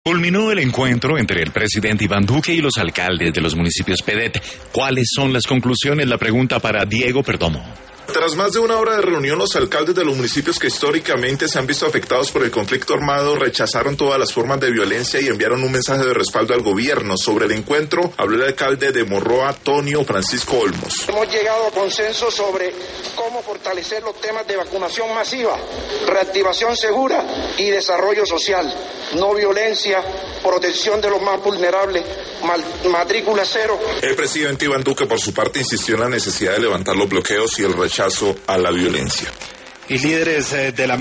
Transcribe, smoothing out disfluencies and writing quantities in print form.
Culminó el encuentro entre el presidente Iván Duque y los alcaldes de los municipios PEDET. ¿Cuáles son las conclusiones? La pregunta para Diego Perdomo. Tras más de una hora de reunión, los alcaldes de los municipios que históricamente se han visto afectados por el conflicto armado rechazaron todas las formas de violencia y enviaron un mensaje de respaldo al gobierno. Sobre el encuentro habló el alcalde de Morroa, Tonio Francisco Olmos. Hemos llegado a consenso sobre cómo fortalecer los temas de vacunación masiva, reactivación segura y desarrollo social, no violencia, protección de los más vulnerables, matrícula cero. El presidente Iván Duque, por su parte, insistió en la necesidad de levantar los bloqueos y el rechazo a la violencia. Y líderes de la